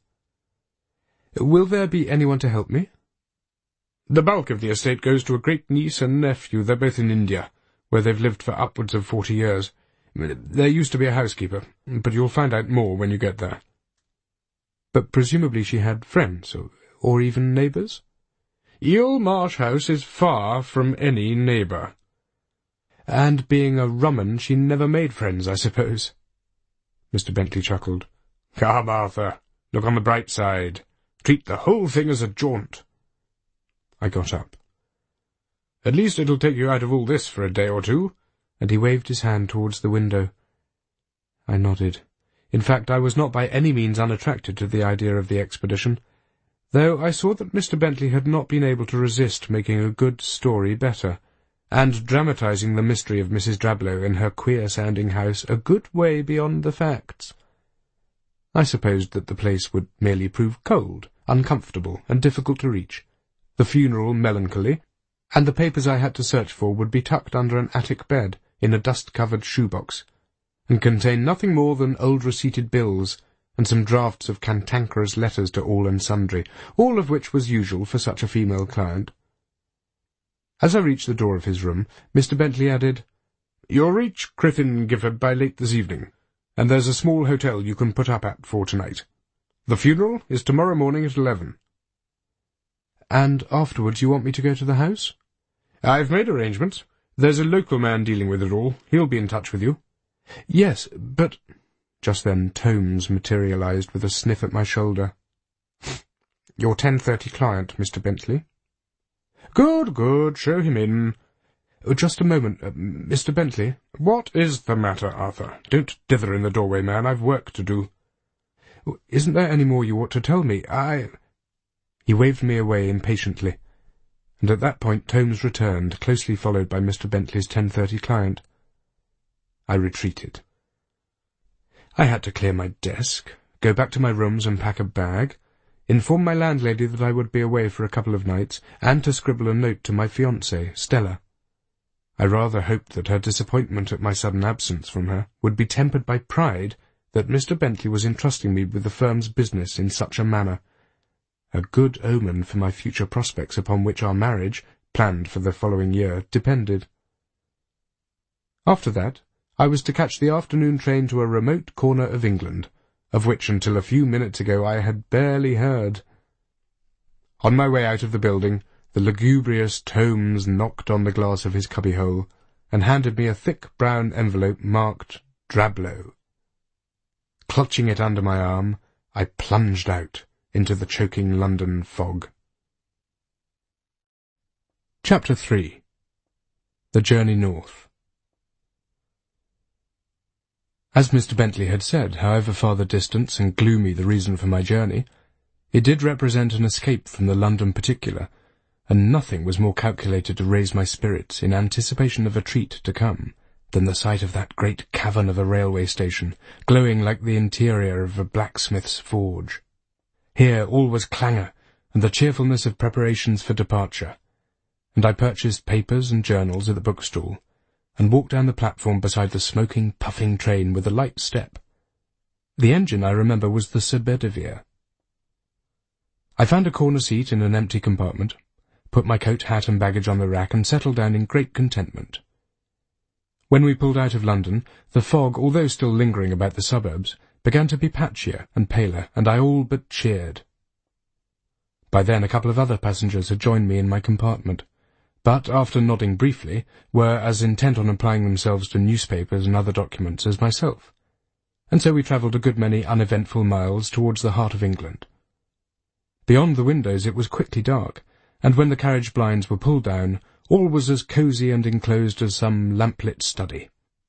Will there be anyone to help me? The bulk of the estate goes to a great-niece and nephew. They're both in India, where they've lived for upwards of 40 years. There used to be a housekeeper, but you'll find out more when you get there. But presumably she had friends, or even neighbours? Eel Marsh House is far from any neighbour. And being a rum 'un, she never made friends, I suppose? Mr. Bentley chuckled. Come, Arthur, look on the bright side. Treat the whole thing as a jaunt. I got up. At least it'll take you out of all this for a day or two, and he waved his hand towards the window. I nodded. In fact, I was not by any means unattracted to the idea of the expedition, though I saw that Mr. Bentley had not been able to resist making a good story better, and dramatizing the mystery of Mrs. Drablow in her queer-sounding house a good way beyond the facts. I supposed that the place would merely prove cold, uncomfortable, and difficult to reach, the funeral melancholy, and the papers I had to search for would be tucked under an attic bed in a dust-covered shoebox, and contain nothing more than old receipted bills, and some drafts of cantankerous letters to all and sundry, all of which was usual for such a female client. As I reached the door of his room, Mr. Bentley added, You'll reach Criffin Gifford by late this evening, and there's a small hotel you can put up at for tonight. The funeral is tomorrow morning at 11. And afterwards you want me to go to the house? I've made arrangements. There's a local man dealing with it all. He'll be in touch with you. Yes, but... Just then Tomes materialized with a sniff at my shoulder. Your 10:30 client, Mr. Bentley. Good, good. Show him in. Just a moment, Mr. Bentley. What is the matter, Arthur? Don't dither in the doorway, man. I've work to do. Isn't there any more you ought to tell me? He waved me away impatiently, and at that point Tomes returned, closely followed by Mr. Bentley's 10:30 client. I retreated. I had to clear my desk, go back to my rooms and pack a bag, inform my landlady that I would be away for a couple of nights, and to scribble a note to my fiancée, Stella. I rather hoped that her disappointment at my sudden absence from her would be tempered by pride that Mr. Bentley was entrusting me with the firm's business in such a manner, a good omen for my future prospects upon which our marriage, planned for the following year, depended. After that, I was to catch the afternoon train to a remote corner of England, of which until a few minutes ago I had barely heard. On my way out of the building, the lugubrious Tomes knocked on the glass of his cubbyhole, and handed me a thick brown envelope marked Drablow. Clutching it under my arm, I plunged out into the choking London fog. Chapter 3. The Journey North. As Mr. Bentley had said, however far the distance and gloomy the reason for my journey, it did represent an escape from the London particular, and nothing was more calculated to raise my spirits in anticipation of a treat to come than the sight of that great cavern of a railway station, glowing like the interior of a blacksmith's forge. Here all was clangor, and the cheerfulness of preparations for departure. and I purchased papers and journals at the bookstall, and walked down the platform beside the smoking, puffing train with a light step. The engine, I remember, was the Sir Bedivere. I found a corner seat in an empty compartment, put my coat, hat and baggage on the rack, and settled down in great contentment. When we pulled out of London, the fog, although still lingering about the suburbs, began to be patchier and paler, and I all but cheered. By then a couple of other passengers had joined me in my compartment, but, after nodding briefly, were as intent on applying themselves to newspapers and other documents as myself, and so we travelled a good many uneventful miles towards the heart of England. Beyond the windows it was quickly dark, and when the carriage blinds were pulled down, all was as cosy and enclosed as some lamplit study.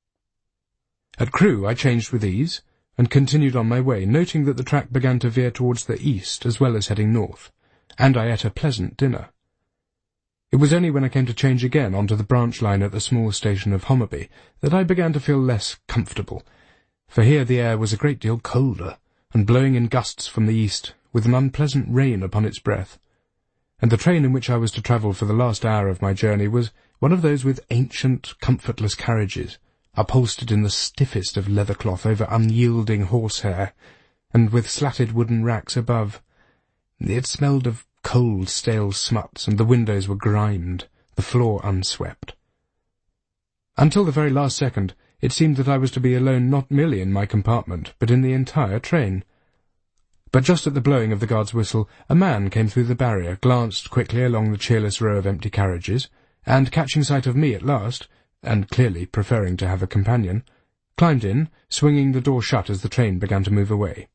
At Crewe I changed with ease, and continued on my way, noting that the track began to veer towards the east as well as heading north, and I ate a pleasant dinner. It was only when I came to change again onto the branch line at the small station of Homerby that I began to feel less comfortable, for here the air was a great deal colder, and blowing in gusts from the east, with an unpleasant rain upon its breath, and the train in which I was to travel for the last hour of my journey was one of those with ancient, comfortless carriages, upholstered in the stiffest of leather cloth over unyielding horsehair, and with slatted wooden racks above. It smelled of cold, stale smuts, and the windows were grimed, the floor unswept. Until the very last second, it seemed that I was to be alone not merely in my compartment, but in the entire train. But just at the blowing of the guard's whistle, a man came through the barrier, glanced quickly along the cheerless row of empty carriages, and, catching sight of me at last, and clearly preferring to have a companion, climbed in, swinging the door shut as the train began to move away.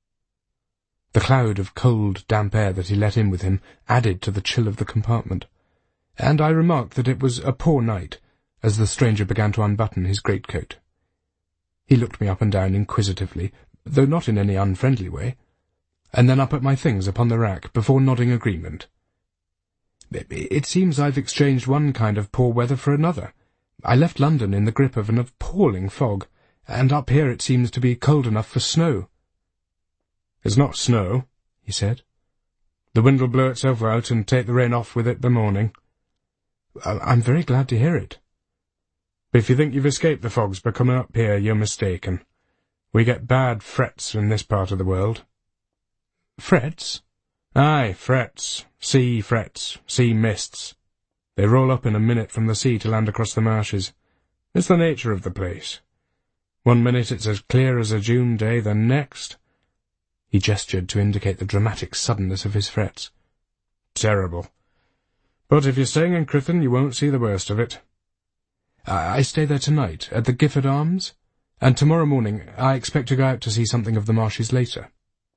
The cloud of cold, damp air that he let in with him added to the chill of the compartment, and I remarked that it was a poor night, as the stranger began to unbutton his greatcoat. He looked me up and down inquisitively, though not in any unfriendly way, and then up at my things upon the rack, before nodding agreement. It seems I've exchanged one kind of poor weather for another. I left London in the grip of an appalling fog, and up here it seems to be cold enough for snow. "It's not snow," he said. "The wind will blow itself out and take the rain off with it the morning." "I'm very glad to hear it." "But if you think you've escaped the fogs by coming up here, you're mistaken. We get bad frets in this part of the world." "Frets?" "Aye, frets. Sea mists. They roll up in a minute from the sea to land across the marshes. It's the nature of the place. One minute it's as clear as a June day, the next—" He gestured to indicate the dramatic suddenness of his frets. "Terrible. But if you're staying in Crithen, you won't see the worst of it." "I stay there tonight, at the Gifford Arms, and tomorrow morning I expect to go out to see something of the marshes later."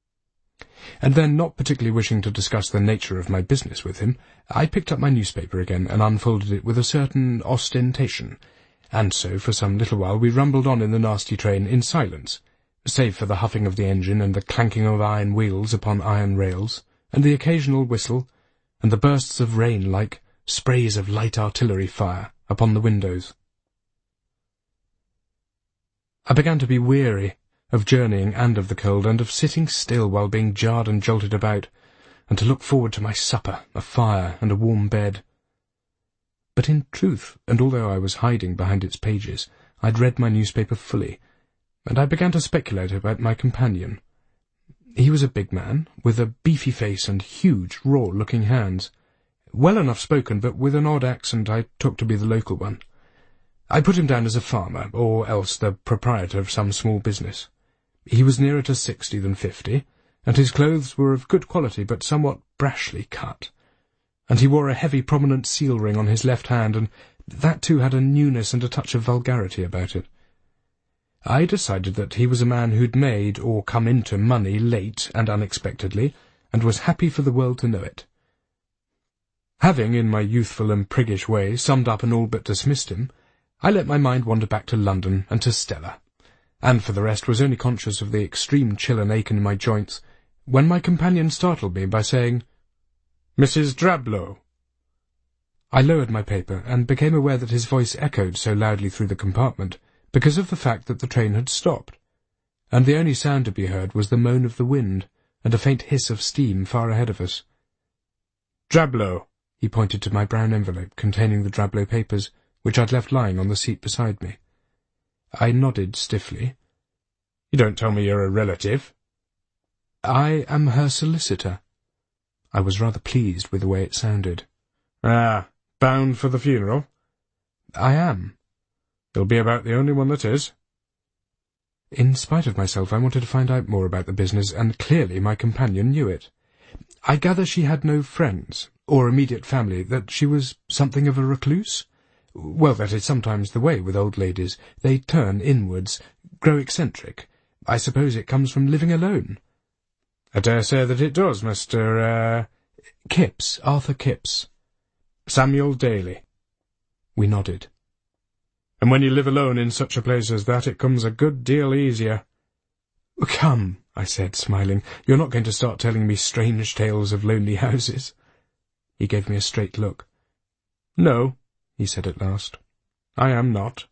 And then, not particularly wishing to discuss the nature of my business with him, I picked up my newspaper again and unfolded it with a certain ostentation, and so for some little while we rumbled on in the nasty train in silence, save for the huffing of the engine and the clanking of iron wheels upon iron rails, and the occasional whistle, and the bursts of rain like sprays of light artillery fire upon the windows. I began to be weary of journeying and of the cold, and of sitting still while being jarred and jolted about, and to look forward to my supper, a fire, and a warm bed. But in truth, and although I was hiding behind its pages, I'd read my newspaper fully, and I began to speculate about my companion. He was a big man, with a beefy face and huge, raw-looking hands. Well enough spoken, but with an odd accent I took to be the local one. I put him down as a farmer, or else the proprietor of some small business. He was nearer to 60 than 50, and his clothes were of good quality but somewhat brashly cut, and he wore a heavy prominent seal ring on his left hand, and that too had a newness and a touch of vulgarity about it. I decided that he was a man who'd made or come into money late and unexpectedly, and was happy for the world to know it. Having, in my youthful and priggish way, summed up and all but dismissed him, I let my mind wander back to London and to Stella, and for the rest was only conscious of the extreme chill and ache in my joints, when my companion startled me by saying, "Mrs. Drablow." I lowered my paper, and became aware that his voice echoed so loudly through the compartment because of the fact that the train had stopped, and the only sound to be heard was the moan of the wind, and a faint hiss of steam far ahead of us. "Drablow," He pointed to my brown envelope containing the Drablow papers, which I'd left lying on the seat beside me. I nodded stiffly. "You don't tell me you're a relative?" "I am her solicitor." I was rather pleased with the way it sounded. "Ah, bound for the funeral?" "I am." "You'll be about the only one that is." In spite of myself, I wanted to find out more about the business, and clearly my companion knew it. I gather she had no friends, or immediate family, that she was something of a recluse? Well, that is sometimes the way with old ladies. They turn inwards, grow eccentric. I suppose it comes from living alone. "I dare say that it does, Mr. Kipps, Arthur Kipps." "Samuel Daly." We nodded. "And when you live alone in such a place as that, it comes a good deal easier." "Come," I said, smiling, "you're not going to start telling me strange tales of lonely houses." He gave me a straight look. "No," he said at last, "I am not."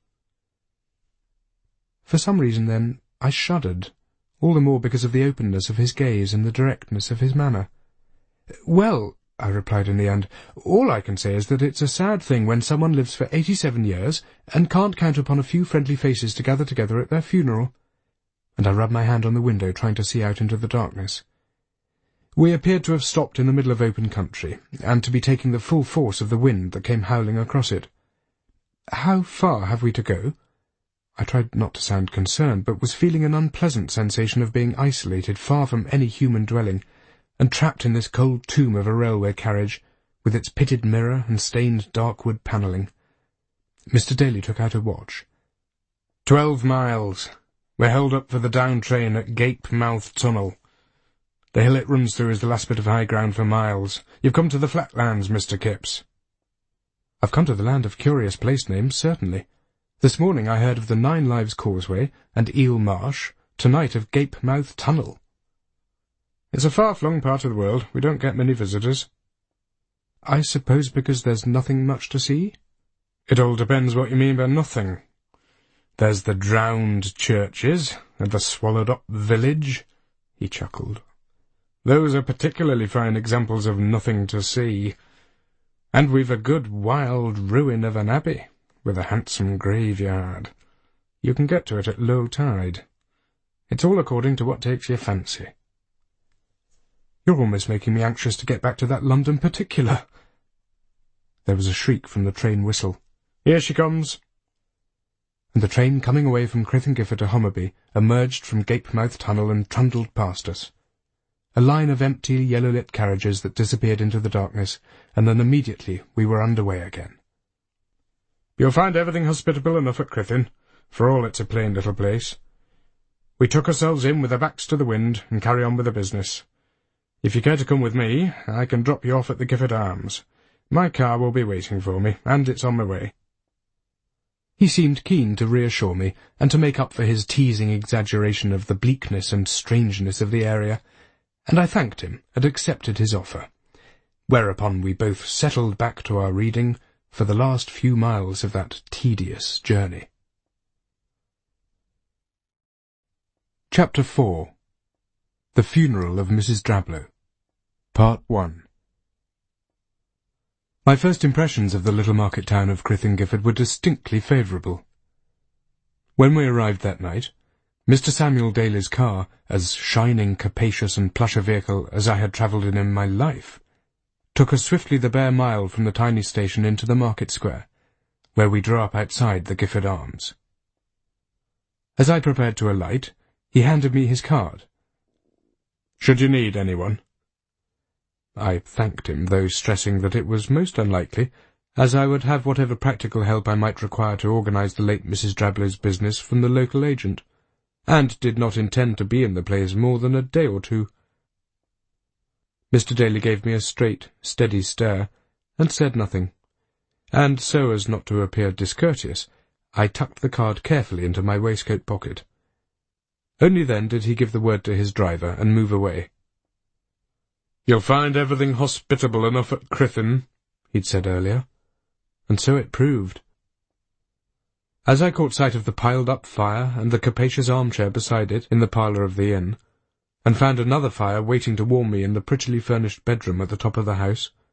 For some reason, then, I shuddered, all the more because of the openness of his gaze and the directness of his manner. "Well," I replied in the end, "all I can say is that it's a sad thing when someone lives for 87 years and can't count upon a few friendly faces to gather together at their funeral." And I rubbed my hand on the window, trying to see out into the darkness. We appeared to have stopped in the middle of open country, and to be taking the full force of the wind that came howling across it. "How far have we to go?" I tried not to sound concerned, but was feeling an unpleasant sensation of being isolated far from any human dwelling, and trapped in this cold tomb of a railway carriage, with its pitted mirror and stained dark wood panelling. Mr. Daly took out a watch. 12 miles. We're held up for the down train at Gape Mouth Tunnel. The hill it runs through is the last bit of high ground for miles. You've come to the flatlands, Mr. Kipps." "I've come to the land of curious place names, certainly. This morning I heard of the 9 Lives Causeway and Eel Marsh, tonight of Gape Mouth Tunnel." "It's a far-flung part of the world. We don't get many visitors." "I suppose because there's nothing much to see?" "It all depends what you mean by nothing. There's the drowned churches, and the swallowed-up village." He chuckled. "Those are particularly fine examples of nothing to see. And we've a good wild ruin of an abbey, with a handsome graveyard. You can get to it at low tide. It's all according to what takes your fancy." "You're almost making me anxious to get back to that London particular." There was a shriek from the train whistle. "Here she comes." And the train coming away from Crithing Gifford to Homerby emerged from Gape Mouth Tunnel and trundled past us. A line of empty, yellow-lit carriages that disappeared into the darkness, and then immediately we were under way again. "You'll find everything hospitable enough at Crithing, for all it's a plain little place. We tuck ourselves in with our backs to the wind and carry on with the business. If you care to come with me, I can drop you off at the Gifford Arms. My car will be waiting for me, and it's on my way." He seemed keen to reassure me, and to make up for his teasing exaggeration of the bleakness and strangeness of the area, and I thanked him and accepted his offer, whereupon we both settled back to our reading for the last few miles of that tedious journey. Chapter 4. The Funeral of Mrs. Drablow. Part 1. My first impressions of the little market town of Crithing Gifford were distinctly favourable. When we arrived that night, Mr. Samuel Daly's car, as shining, capacious and plush a vehicle as I had travelled in my life, took us swiftly the bare mile from the tiny station into the market square, where we drew up outside the Gifford Arms. As I prepared to alight, he handed me his card. "Should you need anyone?" I thanked him, though stressing that it was most unlikely, as I would have whatever practical help I might require to organise the late Mrs. Drablow's business from the local agent, and did not intend to be in the place more than a day or two. Mr. Daly gave me a straight, steady stare, and said nothing, and so as not to appear discourteous, I tucked the card carefully into my waistcoat pocket. Only then did he give the word to his driver and move away. "You'll find everything hospitable enough at Crithing," he'd said earlier, and so it proved. As I caught sight of the piled-up fire and the capacious armchair beside it in the parlour of the inn, and found another fire waiting to warm me in the prettily furnished bedroom at the top of the house,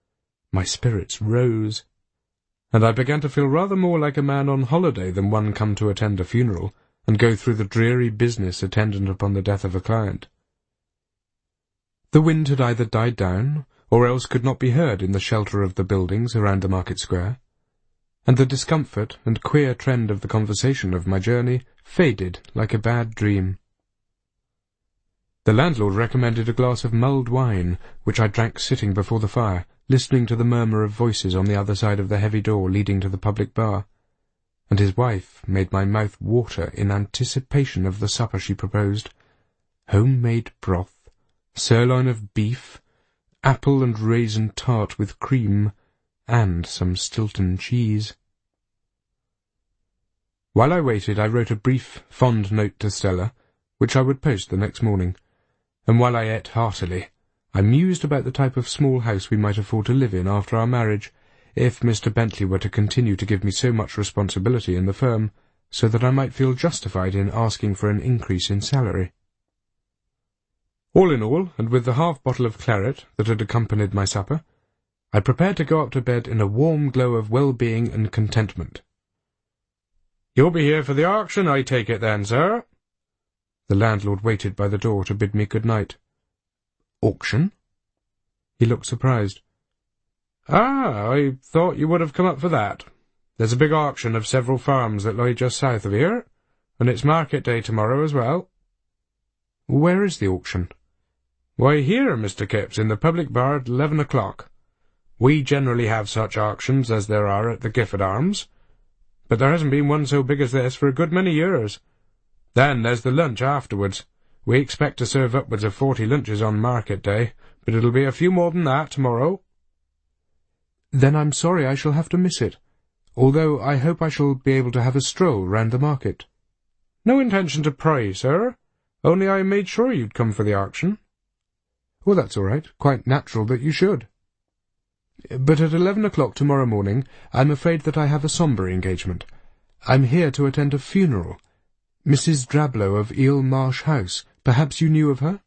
My spirits rose, and I began to feel rather more like a man on holiday than one come to attend a funeral and go through the dreary business attendant upon the death of a client. The wind had either died down, or else could not be heard in the shelter of the buildings around the market square, and the discomfort and queer trend of the conversation of my journey faded like a bad dream. The landlord recommended a glass of mulled wine, which I drank sitting before the fire, listening to the murmur of voices on the other side of the heavy door leading to the public bar, and his wife made my mouth water in anticipation of the supper she proposed: home-made broth, sirloin of beef, apple and raisin tart with cream, and some Stilton cheese. While I waited, I wrote a brief, fond note to Stella, which I would post the next morning, and while I ate heartily, I mused about the type of small house we might afford to live in after our marriage, if Mr. Bentley were to continue to give me so much responsibility in the firm, so that I might feel justified in asking for an increase in salary. All in all, and with the half-bottle of claret that had accompanied my supper, I prepared to go up to bed in a warm glow of well-being and contentment. "You'll be here for the auction, I take it then, sir?" The landlord waited by the door to bid me good night. "Auction?" He looked surprised. "Ah, I thought you would have come up for that. There's a big auction of several farms that lie just south of here, and it's market day tomorrow as well." "Where is the auction?" "Why, here, Mr. Kipps, in the public bar at 11 o'clock. We generally have such auctions as there are at the Gifford Arms, but there hasn't been one so big as this for a good many years. Then there's the lunch afterwards. We expect to serve upwards of 40 lunches on market day, but it'll be a few more than that tomorrow." "Then I'm sorry I shall have to miss it, although I hope I shall be able to have a stroll round the market." "No intention to pry, sir. Only I made sure you'd come for the auction." "Well, that's all right. Quite natural that you should. But at 11 o'clock tomorrow morning I'm afraid that I have a sombre engagement. I'm here to attend a funeral. Mrs. Drablow of Eel Marsh House. Perhaps you knew of her?"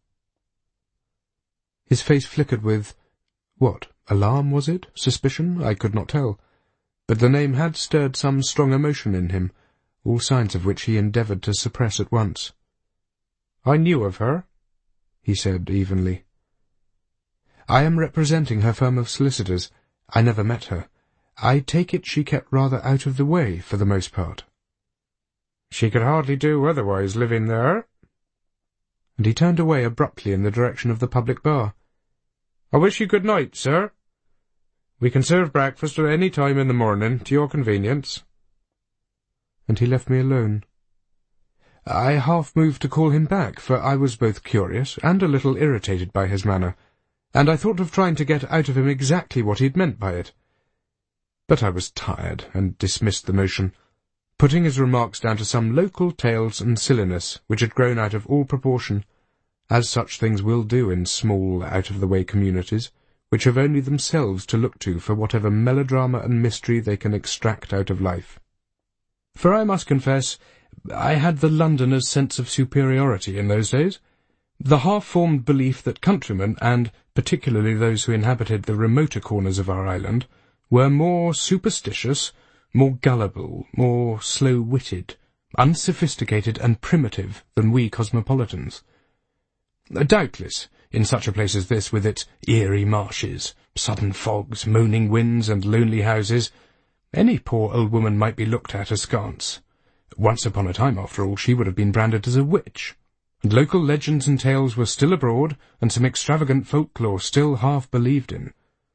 His face flickered with, what, alarm was it? Suspicion? I could not tell. But the name had stirred some strong emotion in him, all signs of which he endeavoured to suppress at once. "I knew of her," he said evenly. "I am representing her firm of solicitors. I never met her. I take it she kept rather out of the way for the most part." "She could hardly do otherwise living there." And he turned away abruptly in the direction of the public bar. "I wish you good night, sir. We can serve breakfast at any time in the morning, to your convenience." And he left me alone. I half moved to call him back, for I was both curious and a little irritated by his manner, and I thought of trying to get out of him exactly what he'd meant by it. But I was tired, and dismissed the notion, putting his remarks down to some local tales and silliness which had grown out of all proportion, as such things will do in small, out-of-the-way communities, which have only themselves to look to for whatever melodrama and mystery they can extract out of life. For I must confess, I had the Londoner's sense of superiority in those days, the half-formed belief that countrymen, and particularly those who inhabited the remoter corners of our island, were more superstitious, more gullible, more slow-witted, unsophisticated and primitive than we cosmopolitans. Doubtless, in such a place as this, with its eerie marshes, sudden fogs, moaning winds, and lonely houses, any poor old woman might be looked at askance. Once upon a time, after all, she would have been branded as a witch, and local legends and tales were still abroad, and some extravagant folklore still half believed in.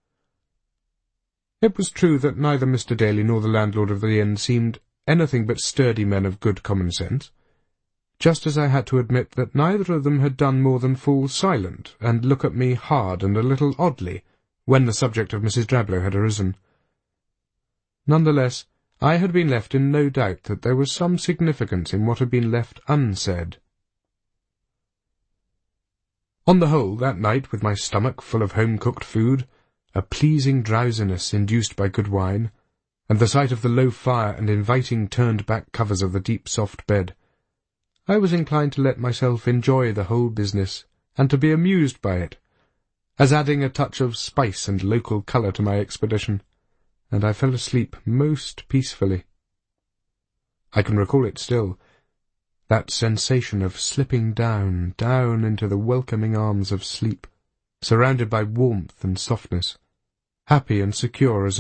It was true that neither Mr. Daly nor the landlord of the inn seemed anything but sturdy men of good common sense, just as I had to admit that neither of them had done more than fall silent and look at me hard and a little oddly when the subject of Mrs. Drablow had arisen. None the less, I had been left in no doubt that there was some significance in what had been left unsaid. On the whole, that night, with my stomach full of home-cooked food, a pleasing drowsiness induced by good wine, and the sight of the low fire and inviting turned-back covers of the deep soft bed, I was inclined to let myself enjoy the whole business, and to be amused by it, as adding a touch of spice and local colour to my expedition, and I fell asleep most peacefully. I can recall it still, that sensation of slipping down into the welcoming arms of sleep, surrounded by warmth and softness, happy and secure as